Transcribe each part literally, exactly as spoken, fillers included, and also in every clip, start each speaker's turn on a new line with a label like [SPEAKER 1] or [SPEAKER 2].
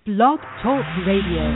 [SPEAKER 1] Blog Talk Radio.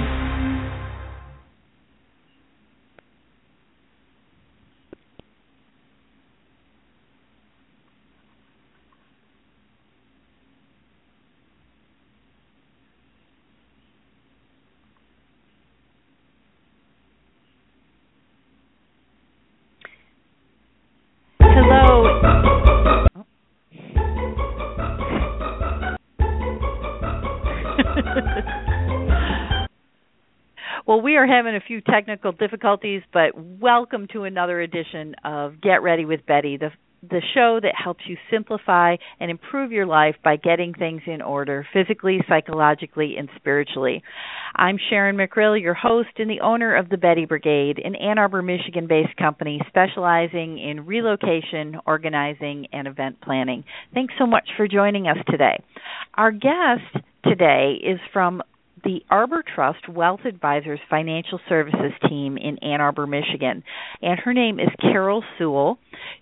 [SPEAKER 1] Well, we are having a few technical difficulties, but welcome to another edition of Get Ready with Betty, the the show that helps you simplify and improve your life by getting things in order physically, psychologically, and spiritually. I'm Sharon McRill, your host and the owner of the Betty Brigade, an Ann Arbor, Michigan-based company specializing in relocation, organizing, and event planning. Thanks so much for joining us today. Our guest today is from the Arbor Trust Wealth Advisors Financial Services team in Ann Arbor, Michigan, and her name is Carol Sewell.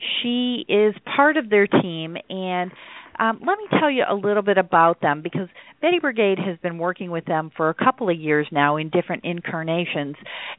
[SPEAKER 1] She is part of their team, and um, let me tell you a little bit about them, because Betty Brigade has been working with them for a couple of years now in different incarnations,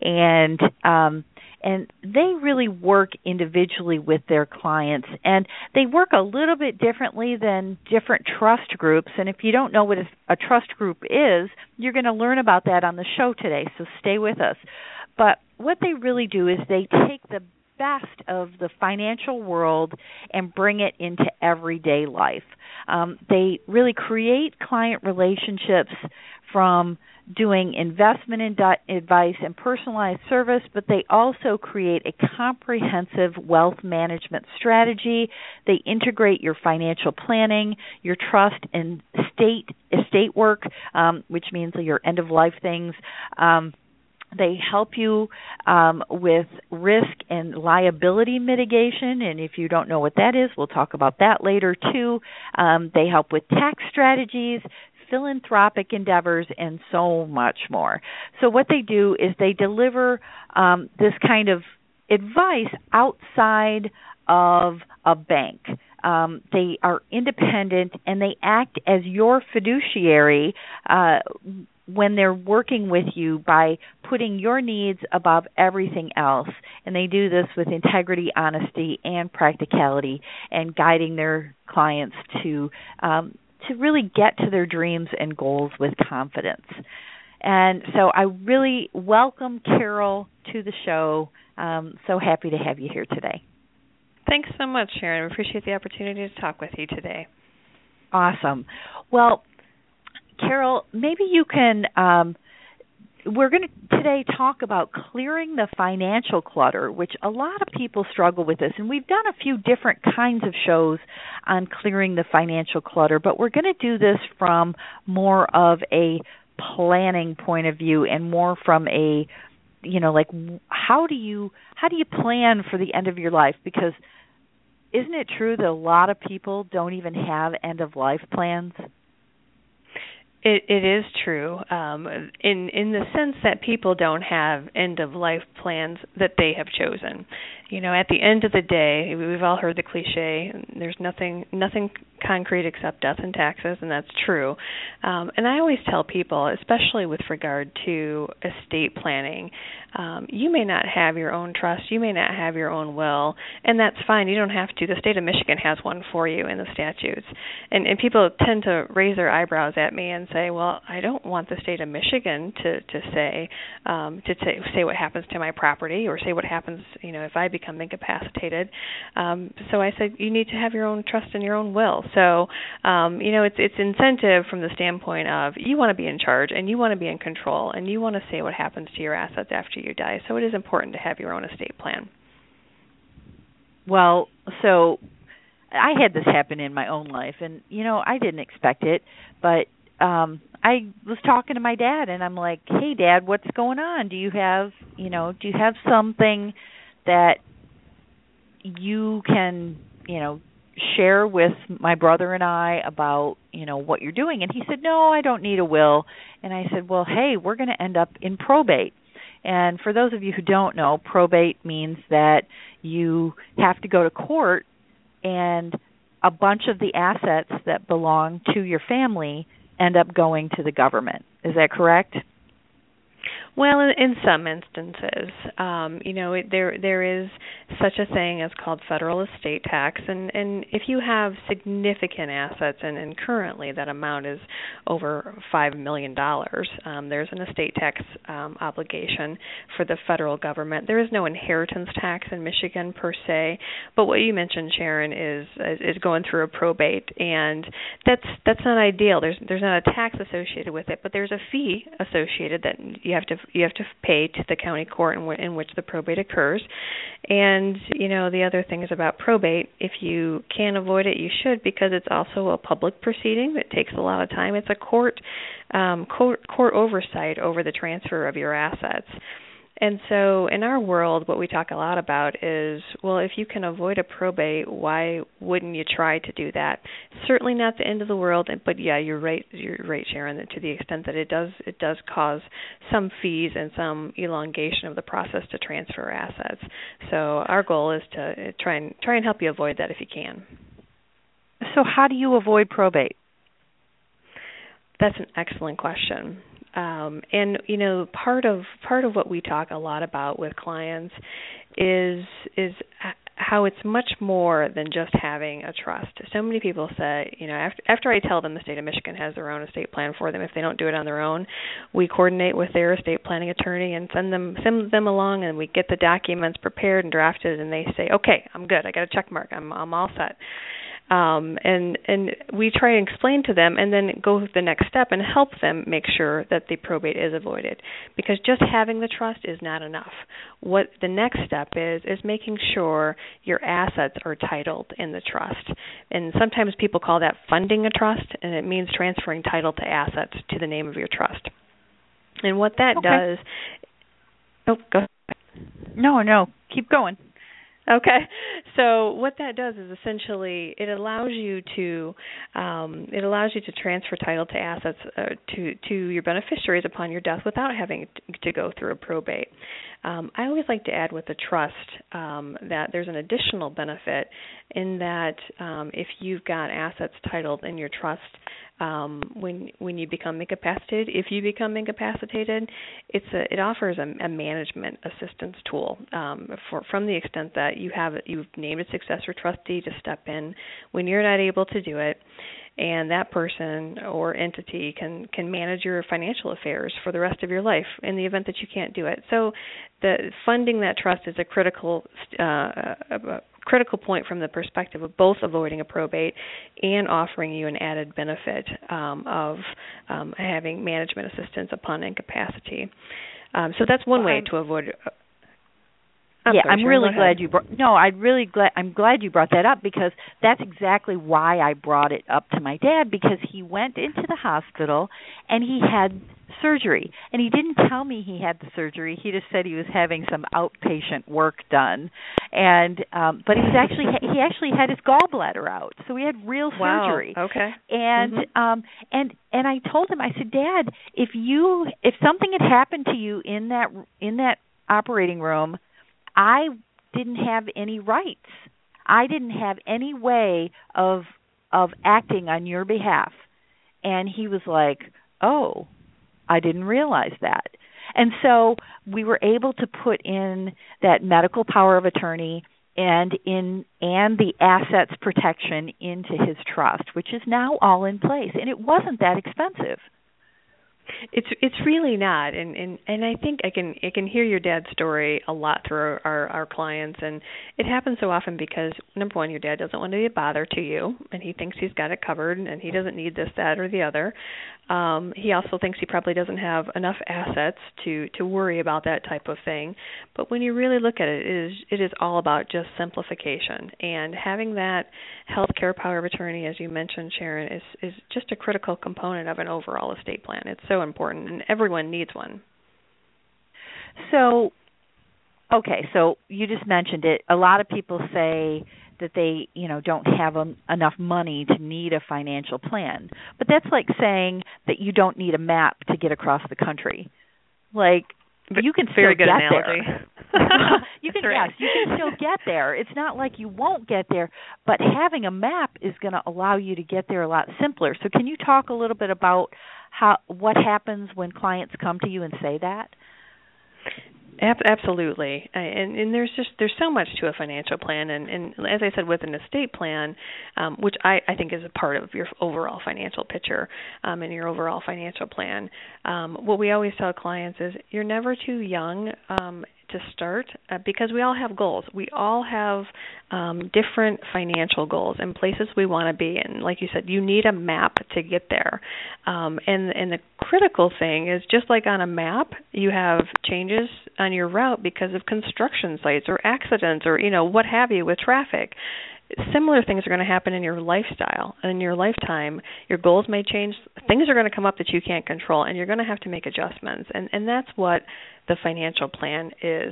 [SPEAKER 1] and um, and they really work individually with their clients, and they work a little bit differently than different trust groups. And if you don't know what a trust group is, you're going to learn about that on the show today, so stay with us. But what they really do is they take the best of the financial world and bring it into everyday life. Um, they really create client relationships from doing investment advice and personalized service, but they also create a comprehensive wealth management strategy. They integrate your financial planning, your trust and estate estate work, um, which means your end-of-life things. Um, They help you um, with risk and liability mitigation, and if you don't know what that is, we'll talk about that later too. Um, they help with tax strategies, philanthropic endeavors, and so much more. So what they do is they deliver um, this kind of advice outside of a bank. Um, they are independent, and they act as your fiduciary uh, when they're working with you by putting your needs above everything else. And they do this with integrity, honesty, and practicality, and guiding their clients to um, to really get to their dreams and goals with confidence. And so I really welcome Carol to the show. Um, so happy to have you here today.
[SPEAKER 2] Thanks so much, Sharon. I appreciate the opportunity to talk with you today.
[SPEAKER 1] Awesome. Well, Carol, maybe you can, um, we're going to today talk about clearing the financial clutter, which a lot of people struggle with this. And we've done a few different kinds of shows on clearing the financial clutter, but we're going to do this from more of a planning point of view and more from a, you know, like how do you, how do you plan for the end of your life? Because isn't it true that a lot of people don't even have end-of-life plans?
[SPEAKER 2] It, it is true, um, in in the sense that people don't have end-of-life plans that they have chosen. You know, at the end of the day, we've all heard the cliche, there's nothing nothing concrete except death and taxes, and that's true. Um, and I always tell people, especially with regard to estate planning, um, you may not have your own trust, you may not have your own will, and that's fine. You don't have to. The state of Michigan has one for you in the statutes. And, and people tend to raise their eyebrows at me and say, well, I don't want the state of Michigan to, to say um, to say, say what happens to my property or say what happens, you know, if I become incapacitated. Um, so I said, you need to have your own trust and your own will. So, um, you know, it's it's incentive from the standpoint of you want to be in charge and you want to be in control and you want to say what happens to your assets after you die. So it is important to have your own estate plan.
[SPEAKER 1] Well, so I had this happen in my own life, and, you know, I didn't expect it, but um, I was talking to my dad, and I'm like, hey, Dad, what's going on? Do you have, you know, do you have something that you can, you know, share with my brother and I about, you know, what you're doing? And he said, no, I don't need a will. And I said, well, hey, we're going to end up in probate. And for those of you who don't know, probate means that you have to go to court and a bunch of the assets that belong to your family end up going to the government. Is that correct?
[SPEAKER 2] Well, in, in some instances, um, you know, it, there there is such a thing as called federal estate tax, and, and if you have significant assets, and, and currently that amount is over five million dollars, um, there's an estate tax um, obligation for the federal government. There is no inheritance tax in Michigan per se, but what you mentioned, Sharon, is is going through a probate, and that's that's not ideal. There's there's not a tax associated with it, but there's a fee associated that you have to you have to pay to the county court in, w- in which the probate occurs. And, you know, the other thing is about probate. If you can avoid it, you should, because it's also a public proceeding that takes a lot of time. It's a court um, court, court oversight over the transfer of your assets. And so in our world, what we talk a lot about is, well, if you can avoid a probate, why wouldn't you try to do that? Certainly not the end of the world, but yeah, you're right, you're right, Sharon, that to the extent that it does it does cause some fees and some elongation of the process to transfer assets. So our goal is to try and try and help you avoid that if you can.
[SPEAKER 1] So how do you avoid probate?
[SPEAKER 2] That's an excellent question. Um, and you know, part of part of what we talk a lot about with clients is is how it's much more than just having a trust. So many people say, you know, after after I tell them the state of Michigan has their own estate plan for them, if they don't do it on their own, we coordinate with their estate planning attorney and send them send them along, and we get the documents prepared and drafted, and they say, okay, I'm good, I got a check mark, I'm I'm all set. Um, and and we try and explain to them and then go the next step and help them make sure that the probate is avoided. Because just having the trust is not enough. What the next step is, is making sure your assets are titled in the trust. And sometimes people call that funding a trust, and it means transferring title to assets to the name of your trust. And what that
[SPEAKER 1] okay.
[SPEAKER 2] does... Oh, go ahead.
[SPEAKER 1] No, no, keep going.
[SPEAKER 2] Okay, so what that does is essentially it allows you to um, it allows you to transfer title to assets uh, to to your beneficiaries upon your death without having to go through a probate. Um, I always like to add with the trust um, that there's an additional benefit in that um, if you've got assets titled in your trust. Um, when when you become incapacitated, if you become incapacitated, it's a, it offers a, a management assistance tool um, for, from the extent that you have you've named a successor trustee to step in when you're not able to do it, and that person or entity can can manage your financial affairs for the rest of your life in the event that you can't do it. So, the funding that trust is a critical uh, a critical point from the perspective of both avoiding a probate and offering you an added benefit um, of um, having management assistance upon incapacity. Um, so that's one way to avoid. Uh, I'm
[SPEAKER 1] yeah,
[SPEAKER 2] sorry,
[SPEAKER 1] I'm
[SPEAKER 2] Sharon,
[SPEAKER 1] really glad you brought. No, I really glad. I'm glad you brought that up because that's exactly why I brought it up to my dad, because he went into the hospital and he had surgery, and he didn't tell me he had the surgery. He just said he was having some outpatient work done, and um, but he was actually he actually had his gallbladder out, so he had real
[SPEAKER 2] wow.
[SPEAKER 1] surgery.
[SPEAKER 2] Okay,
[SPEAKER 1] and
[SPEAKER 2] mm-hmm.
[SPEAKER 1] um, and and I told him, I said, Dad, if you if something had happened to you in that in that operating room, I didn't have any rights. I didn't have any way of of acting on your behalf. And he was like, oh, I didn't realize that. And so we were able to put in that medical power of attorney and in and the assets protection into his trust, which is now all in place. And it wasn't that expensive.
[SPEAKER 2] It's it's really not, and, and and I think I can I can hear your dad's story a lot through our, our, our clients, and it happens so often because, number one, your dad doesn't want to be a bother to you, and he thinks he's got it covered, and he doesn't need this, that, or the other. Um, he also thinks he probably doesn't have enough assets to, to worry about that type of thing. But when you really look at it, it is it is all about just simplification, and having that health care power of attorney, as you mentioned, Sharon, is is just a critical component of an overall estate plan. It's so important, and everyone needs one.
[SPEAKER 1] So, okay, so you just mentioned it. A lot of people say that they, you know, don't have um, enough money to need a financial plan. But that's like saying that you don't need a map to get across the country. Like, you can
[SPEAKER 2] Very
[SPEAKER 1] still
[SPEAKER 2] good
[SPEAKER 1] get
[SPEAKER 2] analogy.
[SPEAKER 1] there. you can
[SPEAKER 2] right.
[SPEAKER 1] yes, you can still get there. It's not like you won't get there, but having a map is going to allow you to get there a lot simpler. So can you talk a little bit about how what happens when clients come to you and say that?
[SPEAKER 2] Absolutely, and, and there's just there's so much to a financial plan, and, and as I said, with an estate plan, um, which I, I think is a part of your overall financial picture um, and your overall financial plan. Um, what we always tell clients is you're never too young um, to start uh, because we all have goals. We all have um, different financial goals and places we want to be. And like you said, you need a map to get there. Um, and, and the critical thing is just like on a map, you have changes on your route because of construction sites or accidents or, you know, what have you with traffic. Similar things are going to happen in your lifestyle and in your lifetime. Your goals may change. Things are going to come up that you can't control, and you're going to have to make adjustments. And, and that's what the financial plan is.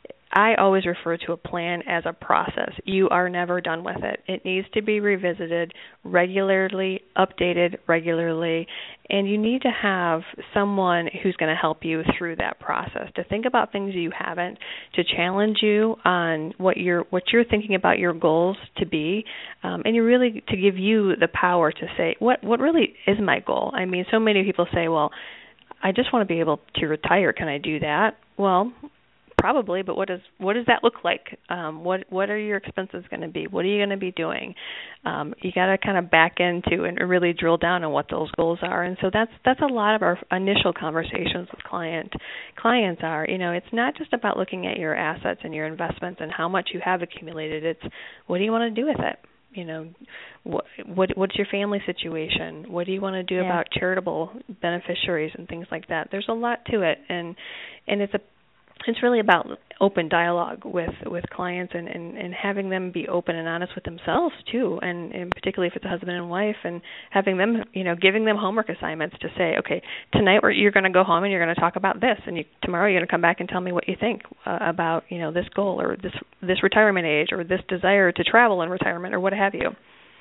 [SPEAKER 2] I always refer to a plan as a process. You are never done with it. It needs to be revisited regularly, updated regularly, and you need to have someone who's going to help you through that process, to think about things you haven't, to challenge you on what you're what you're thinking about your goals to be, um, and you really to give you the power to say, what what really is my goal? I mean, so many people say, well, I just want to be able to retire. Can I do that? Well, probably, but what does what does that look like? Um, what what are your expenses going to be? What are you going to be doing? Um, you got to kind of back into and really drill down on what those goals are. And so that's that's a lot of our initial conversations with client clients are. You know, it's not just about looking at your assets and your investments and how much you have accumulated. It's what do you want to do with it? You know, what, what what's your family situation? What do you want to do
[SPEAKER 1] yeah.
[SPEAKER 2] about charitable beneficiaries and things like that? There's a lot to it, and and it's a It's really about open dialogue with, with clients and, and, and having them be open and honest with themselves too, and, and particularly if it's a husband and wife, and having them, you know, giving them homework assignments to say, okay, tonight we're, you're going to go home and you're going to talk about this, and you, tomorrow you're going to come back and tell me what you think uh, about, you know, this goal or this this retirement age or this desire to travel in retirement or what have you.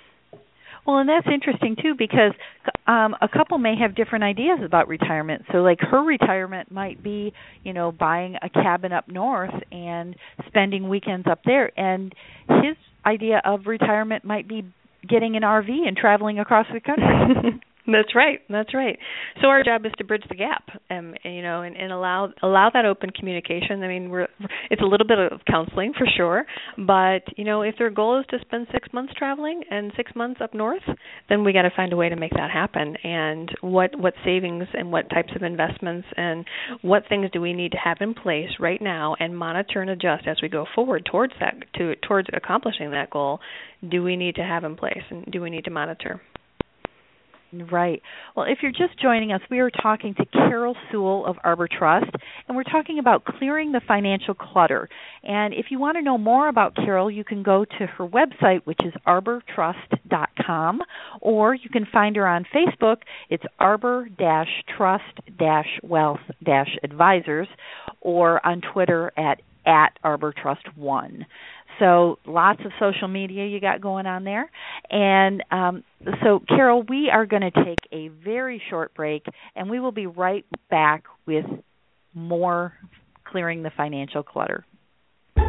[SPEAKER 1] Well, and that's interesting, too, because um, a couple may have different ideas about retirement. So, like, her retirement might be, you know, buying a cabin up north and spending weekends up there. And his idea of retirement might be getting an R V and traveling across the country.
[SPEAKER 2] That's right. That's right. So our job is to bridge the gap, um, and, you know, and, and allow allow that open communication. I mean, we're it's a little bit of counseling for sure, but you know, if their goal is to spend six months traveling and six months up north, then we got to find a way to make that happen. And what what savings and what types of investments and what things do we need to have in place right now and monitor and adjust as we go forward towards that to towards accomplishing that goal? Do we need to have in place, and do we need to monitor?
[SPEAKER 1] Right. Well, if you're just joining us, we are talking to Carol Sewell of Arbor Trust, and we're talking about clearing the financial clutter. And if you want to know more about Carol, you can go to her website, which is arbor trust dot com, or you can find her on Facebook. It's arbor trust wealth advisors, or on Twitter at, at arbor trust one. So lots of social media you got going on there. And um, so, Carol, we are going to take a very short break, and we will be right back with more Clearing the Financial Clutter.
[SPEAKER 3] You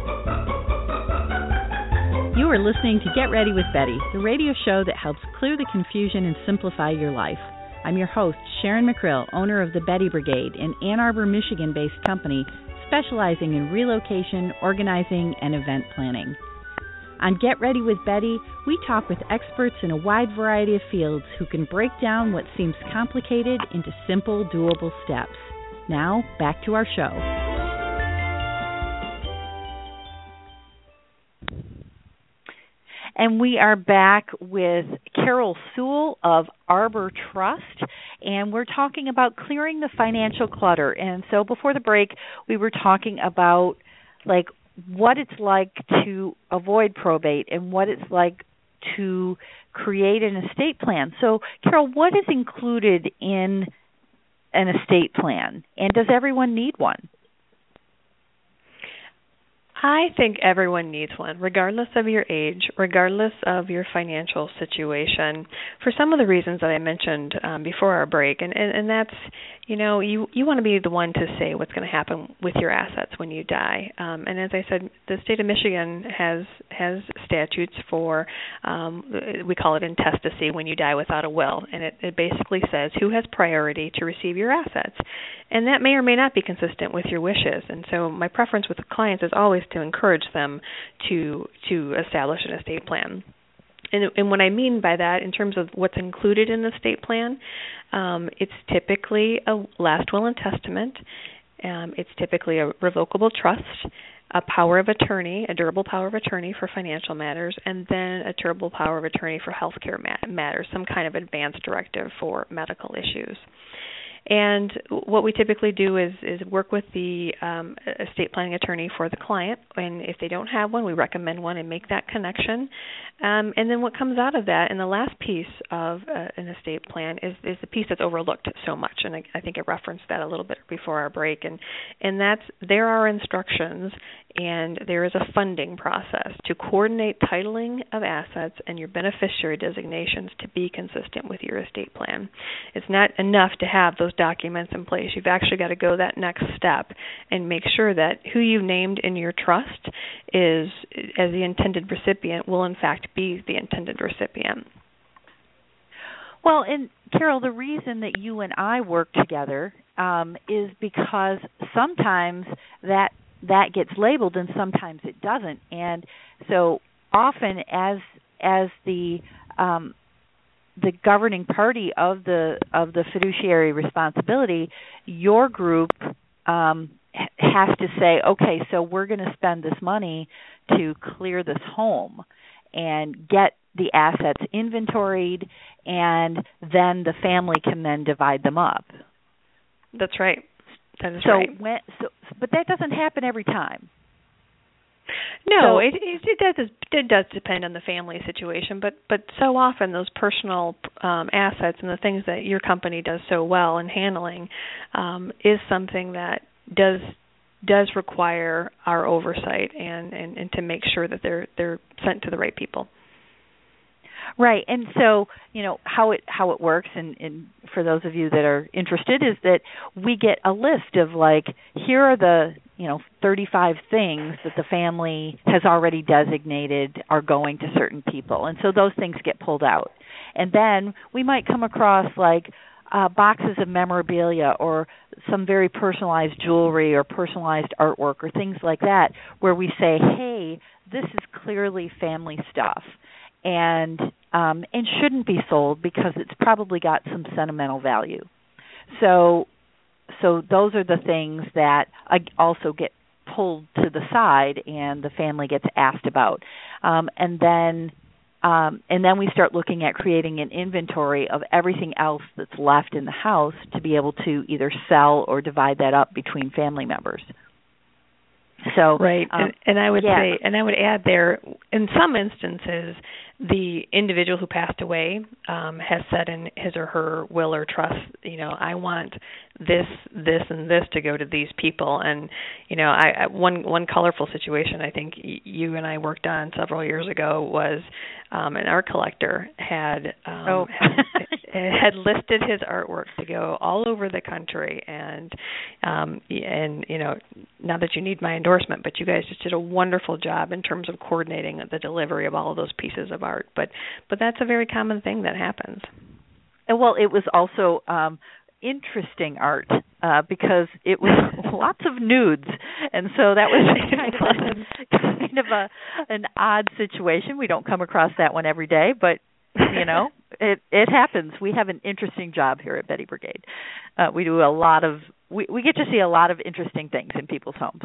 [SPEAKER 3] are listening to Get Ready with Betty, the radio show that helps clear the confusion and simplify your life. I'm your host, Sharon McCrill, owner of the Betty Brigade, an Ann Arbor, Michigan-based company specializing in relocation, organizing, and event planning. On Get Ready with Betty, we talk with experts in a wide variety of fields who can break down what seems complicated into simple, doable steps. Now, back to our show.
[SPEAKER 1] And we are back with Carol Sewell of Arbor Trust, and we're talking about clearing the financial clutter. And so before the break, we were talking about, like, what it's like to avoid probate and what it's like to create an estate plan. So, Carol, what is included in an estate plan, and does everyone need one?
[SPEAKER 2] I think everyone needs one, regardless of your age, regardless of your financial situation, for some of the reasons that I mentioned um, before our break. And, and, and that's, you know, you, you want to be the one to say what's going to happen with your assets when you die. Um, and as I said, the state of Michigan has has statutes for, um, we call it intestacy, when you die without a will. And it, it basically says who has priority to receive your assets. And that may or may not be consistent with your wishes. And so my preference with the clients is always to encourage them to to establish an estate plan. And, and what I mean by that, in terms of what's included in the estate plan, um, it's typically a last will and testament. Um, it's typically a revocable trust, a power of attorney, a durable power of attorney for financial matters, and then a durable power of attorney for healthcare mat- matters, some kind of advance directive for medical issues. And what we typically do is, is work with the um, estate planning attorney for the client. And if they don't have one, we recommend one and make that connection. Um, and then what comes out of that, and the last piece of uh, an estate plan is, is the piece that's overlooked so much. And I, I think I referenced that a little bit before our break. And, and that's there are instructions and there is a funding process to coordinate titling of assets and your beneficiary designations to be consistent with your estate plan. It's not enough to have those documents in place. You've actually got to go that next step and make sure that who you named in your trust is, as the intended recipient, will in fact be the intended recipient.
[SPEAKER 1] Well, and Carol, the reason that you and I work together um, is because sometimes that that gets labeled and sometimes it doesn't. And so often as as the um, the governing party of the of the fiduciary responsibility, your group um, has to say, okay, so we're going to spend this money to clear this home and get the assets inventoried, and then the family can then divide them up.
[SPEAKER 2] That's right. That is
[SPEAKER 1] so
[SPEAKER 2] right.
[SPEAKER 1] When, so, but that doesn't happen every time.
[SPEAKER 2] No,
[SPEAKER 1] so,
[SPEAKER 2] it, it, it does it does depend on the family situation, but but so often those personal um, assets and the things that your company does so well in handling um, is something that does does require our oversight and, and, and to make sure that they're they're sent to the right people.
[SPEAKER 1] Right, and so, you know, how it how it works, and, and for those of you that are interested, is that we get a list of, like, here are the, you know, thirty-five things that the family has already designated are going to certain people, and so those things get pulled out. And then we might come across, like, uh, boxes of memorabilia or some very personalized jewelry or personalized artwork or things like that, where we say, hey, this is clearly family stuff. And um, and shouldn't be sold because it's probably got some sentimental value. So so those are the things that also get pulled to the side and the family gets asked about. Um, and then um, and then we start looking at creating an inventory of everything else that's left in the house to be able to either sell or divide that up between family members. So
[SPEAKER 2] right,
[SPEAKER 1] um,
[SPEAKER 2] and, and I would
[SPEAKER 1] yeah.
[SPEAKER 2] say, and I would add there, in some instances, the individual who passed away um, has said in his or her will or trust, you know, I want this, this, and this to go to these people. And you know, I, I one one colorful situation I think y- you and I worked on several years ago was um, an art collector had um,
[SPEAKER 1] oh.
[SPEAKER 2] had, had listed his artwork to go all over the country, and um, and you know, not that you need my endorsement, but you guys just did a wonderful job in terms of coordinating the delivery of all of those pieces of art. But but that's a very common thing that happens.
[SPEAKER 1] And well, it was also um, interesting art uh, because it was lots of nudes, and so that was kind of a, kind of a an odd situation. We don't come across that one every day, but you know, it it happens. We have an interesting job here at Betty Brigade. Uh, we do a lot of we, we get to see a lot of interesting things in people's homes.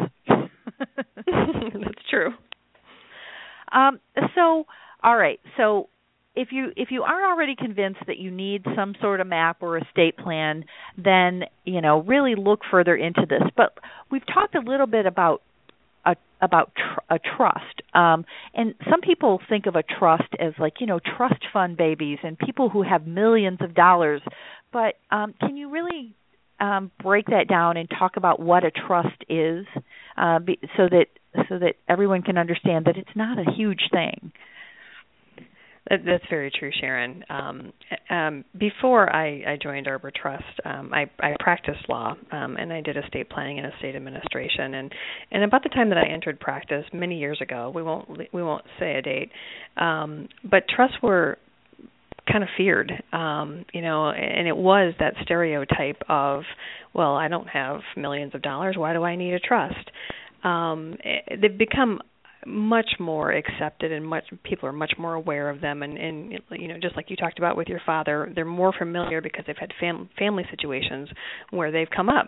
[SPEAKER 2] That's true.
[SPEAKER 1] Um, so, all right. So, if you if you aren't already convinced that you need some sort of map or estate plan, then you know really look further into this. But we've talked a little bit about a, about tr- a trust, um, and some people think of a trust as like you know trust fund babies and people who have millions of dollars. But um, can you really um, break that down and talk about what a trust is, uh, be, so that so that everyone can understand that it's not a huge thing.
[SPEAKER 2] That, that's very true, Sharon. Um, um, before I, I joined Arbor Trust, um, I, I practiced law, um, and I did estate planning and estate administration. And, and about the time that I entered practice, many years ago, we won't we won't say a date, um, but trusts were kind of feared, um, you know, and it was that stereotype of, well, I don't have millions of dollars, why do I need a trust? Um, they've become much more accepted, and much people are much more aware of them, and, and you know, just like you talked about with your father, they're more familiar because they've had fam- family situations where they've come up.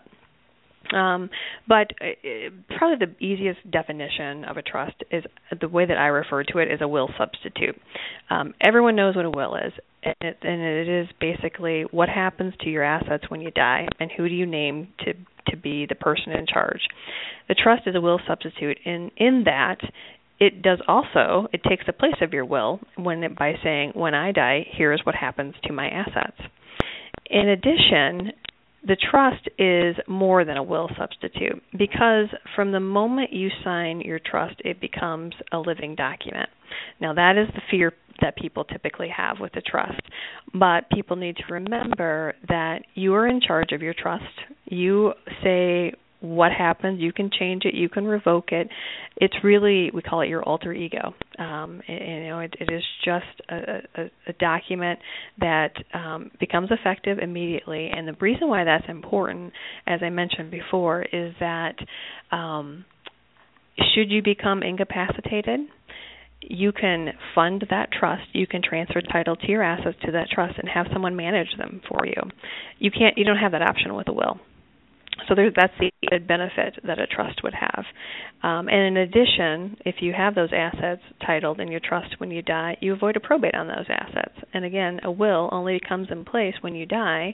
[SPEAKER 2] Um, but uh, probably the easiest definition of a trust is the way that I refer to it is a will substitute. Um, everyone knows what a will is, and it, and it is basically what happens to your assets when you die, and who do you name to to be the person in charge. The trust is a will substitute in in that it does also, it takes the place of your will when it, by saying, when I die, here's what happens to my assets. In addition, the trust is more than a will substitute, because from the moment you sign your trust, it becomes a living document. Now, that is the fear that people typically have with the trust, but people need to remember that you are in charge of your trust. You say what happens, you can change it, you can revoke it. It's really, we call it your alter ego. Um, and, you know, it, it is just a, a, a document that um, becomes effective immediately. And the reason why that's important, as I mentioned before, is that um, should you become incapacitated, you can fund that trust. You can transfer title to your assets to that trust and have someone manage them for you. You can't. You don't have that option with a will. So there, that's the added benefit that a trust would have. Um, and in addition, if you have those assets titled in your trust when you die, you avoid a probate on those assets. And again, a will only comes in place when you die,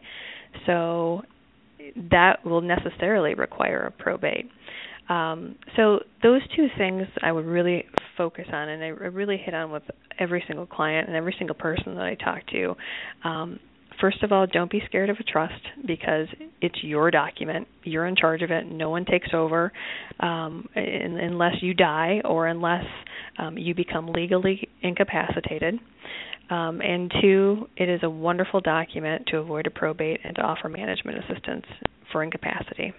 [SPEAKER 2] so that will necessarily require a probate. Um, so those two things I would really focus on, and I really hit on with every single client and every single person that I talk to. Um, First of all, don't be scared of a trust, because it's your document. You're in charge of it. No one takes over um, in, unless you die or unless um, you become legally incapacitated. Um, and two, it is a wonderful document to avoid a probate and to offer management assistance for incapacity.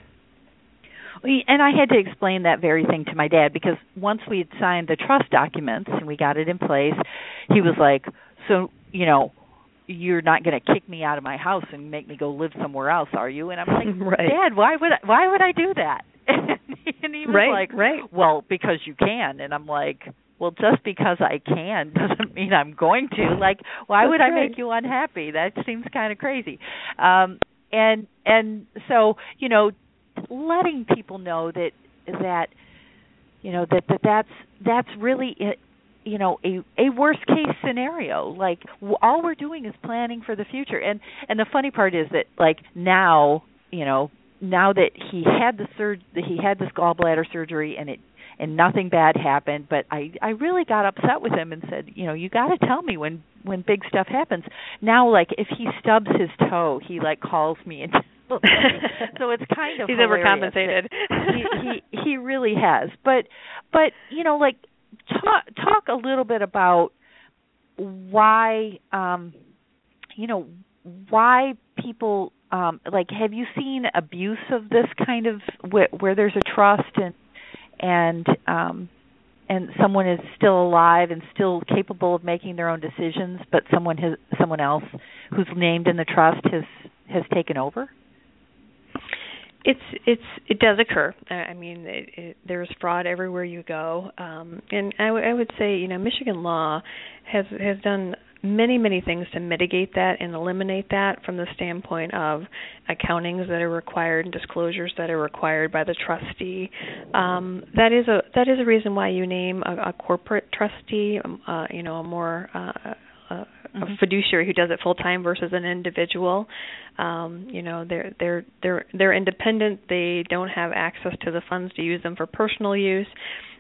[SPEAKER 1] And I had to explain that very thing to my dad, because once we had signed the trust documents and we got it in place, he was like, so, you know, you're not going to kick me out of my house and make me go live somewhere else, are you? And I'm like,
[SPEAKER 2] right.
[SPEAKER 1] Dad, why would I, why would I do that? And he was
[SPEAKER 2] right,
[SPEAKER 1] like,
[SPEAKER 2] right.
[SPEAKER 1] well, because you can. And I'm like, well, just because I can doesn't mean I'm going to. Like, why
[SPEAKER 2] That's
[SPEAKER 1] would I
[SPEAKER 2] right.
[SPEAKER 1] make you unhappy? That seems kind of crazy. Um, and and so, you know, letting people know that that you know that, that that's that's really it. You know, a, a worst case scenario. Like, w- all we're doing is planning for the future. And and the funny part is that, like, now, you know, now that he had the sur- that he had this gallbladder surgery and it and nothing bad happened, but I I really got upset with him and said, you know, you got to tell me when when big stuff happens. Now, like, if he stubs his toe, he like calls me and so it's kind of
[SPEAKER 2] he's
[SPEAKER 1] hilarious.
[SPEAKER 2] overcompensated.
[SPEAKER 1] he, he he really has. But but you know, like. Talk, talk a little bit about why, um, you know, why people, um, like, have you seen abuse of this kind of, where, where there's a trust and, and, um, and someone is still alive and still capable of making their own decisions, but someone has, someone else who's named in the trust has, has taken over?
[SPEAKER 2] It's it's it does occur. I mean, it, it, there's fraud everywhere you go, um, and I, w- I would say, you know, Michigan law has has done many many things to mitigate that and eliminate that, from the standpoint of accountings that are required and disclosures that are required by the trustee. Um, that is a that is a reason why you name a, a corporate trustee, uh, you know, a more uh, a, a fiduciary who does it full time versus an individual. Um, you know, they're they're they're they're independent. They don't have access to the funds to use them for personal use.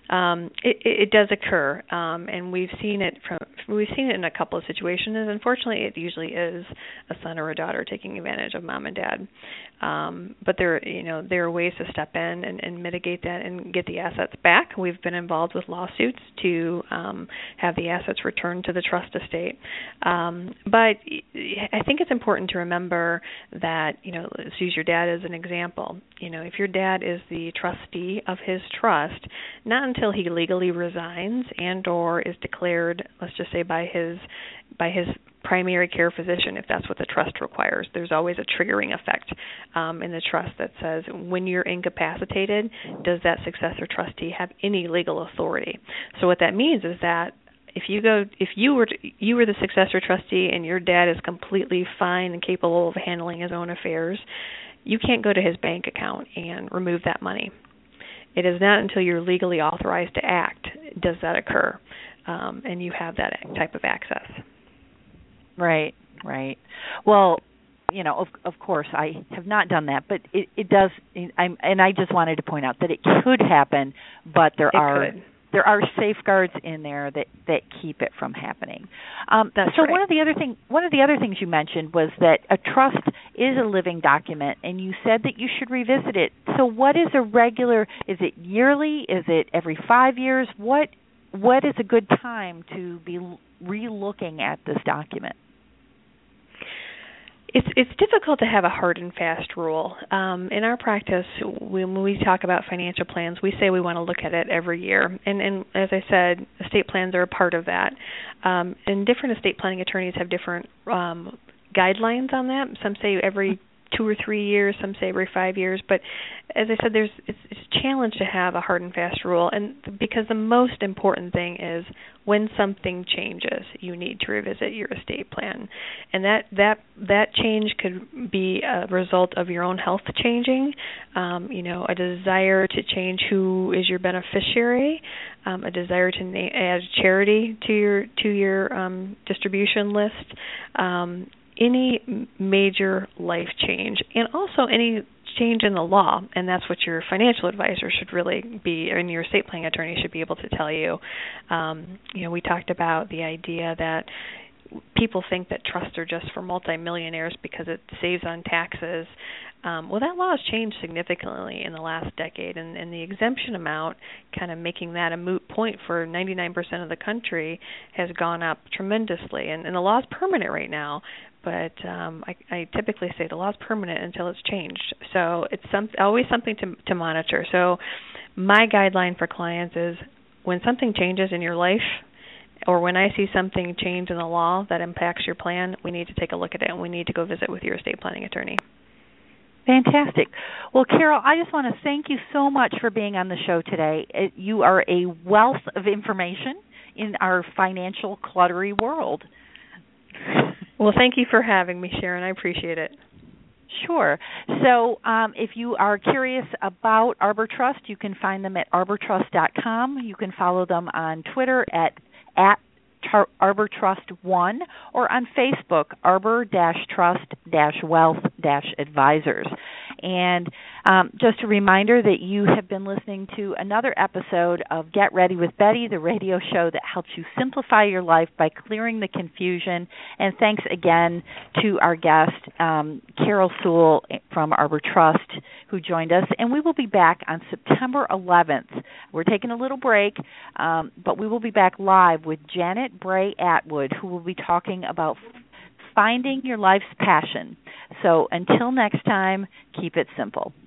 [SPEAKER 2] Um, it, it does occur, um, and we've seen it from we've seen it in a couple of situations. And unfortunately, it usually is a son or a daughter taking advantage of mom and dad. Um, but there, you know, there are ways to step in and, and mitigate that and get the assets back. We've been involved with lawsuits to um, have the assets returned to the trust estate. Um, but I think it's important to remember that, you know, let's use your dad as an example. You know, if your dad is the trustee of his trust, not until he legally resigns and or is declared, let's just say by his by his primary care physician, if that's what the trust requires. There's always a triggering effect um, in the trust that says when you're incapacitated, does that successor trustee have any legal authority? So what that means is that if you go, if you were to, you were the successor trustee and your dad is completely fine and capable of handling his own affairs, you can't go to his bank account and remove that money. It is not until you're legally authorized to act does that occur, um, and you have that type of access.
[SPEAKER 1] Right, right. Well, you know, of of course, I have not done that, but it, it does. I'm, and I just wanted to point out that it could happen, but there
[SPEAKER 2] it
[SPEAKER 1] are
[SPEAKER 2] could.
[SPEAKER 1] there are safeguards in there that, that keep it from happening. Um,
[SPEAKER 2] That's
[SPEAKER 1] so
[SPEAKER 2] right.
[SPEAKER 1] one of the other thing one of the other things you mentioned was that a trust is a living document, and you said that you should revisit it. So what is a regular? Is it yearly? Is it every five years? What what is a good time to be re-looking at this document?
[SPEAKER 2] It's it's difficult to have a hard and fast rule. Um, in our practice, when we talk about financial plans, we say we want to look at it every year. And, and as I said, estate plans are a part of that. Um, and different estate planning attorneys have different um, guidelines on that. Some say every two or three years, some say every five years. But as I said, there's it's, it's a challenge to have a hard and fast rule, and because the most important thing is when something changes, you need to revisit your estate plan, and that that that change could be a result of your own health changing, um, you know, a desire to change who is your beneficiary, um, a desire to na- add charity to your to your um, distribution list. Um, any major life change, and also any change in the law, and that's what your financial advisor should really be, and your estate planning attorney should be able to tell you. Um, you know, we talked about the idea that people think that trusts are just for multimillionaires because it saves on taxes. Um, well, that law has changed significantly in the last decade, and, and the exemption amount, kind of making that a moot point for ninety-nine percent of the country, has gone up tremendously. And, and the law is permanent right now, but um, I, I typically say the law is permanent until it's changed. So it's some, always something to, to monitor. So my guideline for clients is when something changes in your life, or when I see something change in the law that impacts your plan, we need to take a look at it, and we need to go visit with your estate planning attorney.
[SPEAKER 1] Fantastic. Well, Carol, I just want to thank you so much for being on the show today. It, you are a wealth of information in our financial cluttery world.
[SPEAKER 2] Well, thank you for having me, Sharon. I appreciate it.
[SPEAKER 1] Sure. So um, if you are curious about Arbor Trust, you can find them at arbor trust dot com. You can follow them on Twitter at, at Arbor Trust one, or on Facebook, Arbor Trust Wealth Advisors. And um, just a reminder that you have been listening to another episode of Get Ready with Betty, the radio show that helps you simplify your life by clearing the confusion. And thanks again to our guest, um, Carol Sewell from Arbor Trust, who joined us. And we will be back on September eleventh. We're taking a little break, um, but we will be back live with Janet Bray Atwood, who will be talking about finding your life's passion. So until next time, keep it simple.